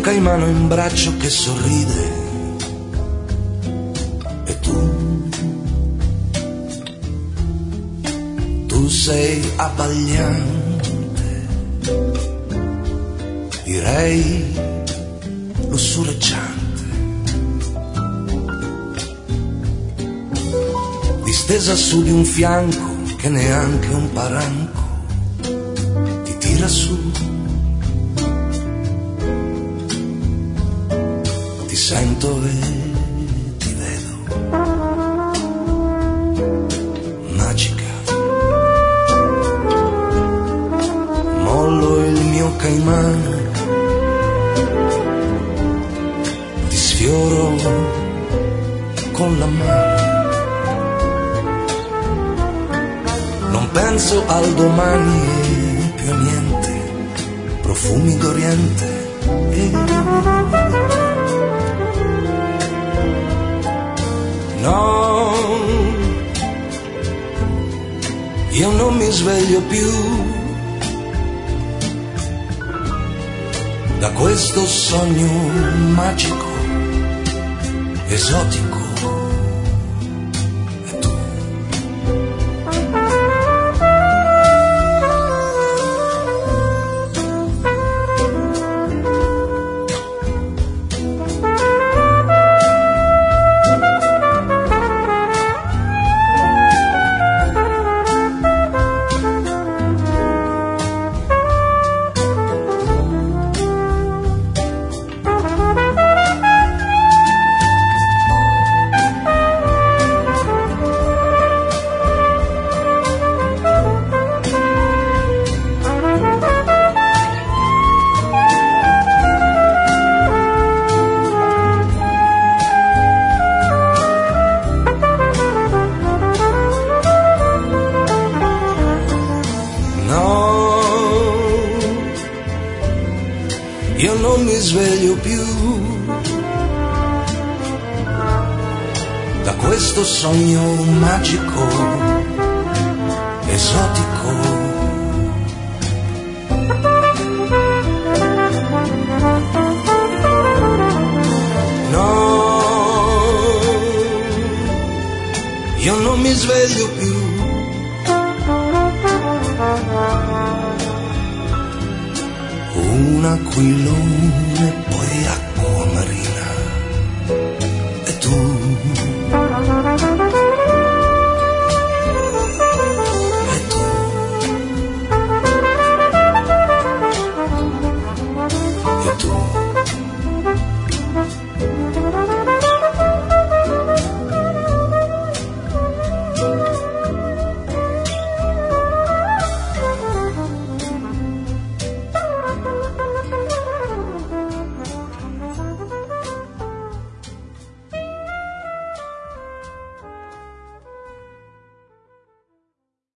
un caimano in braccio che sorride. E tu sei abbagliante, direi lussureggiante, distesa su di un fianco che neanche un paranco ti tira su. Ti sento e ti vedo, magica. Mollo il mio caimano, ti sfioro con la mano. Non penso al domani e più a niente, profumi d'Oriente no, io non mi sveglio più da questo sogno magico, esotico. Io non mi sveglio più da questo sogno magico, esotico. No, io non mi sveglio più un aquilone poi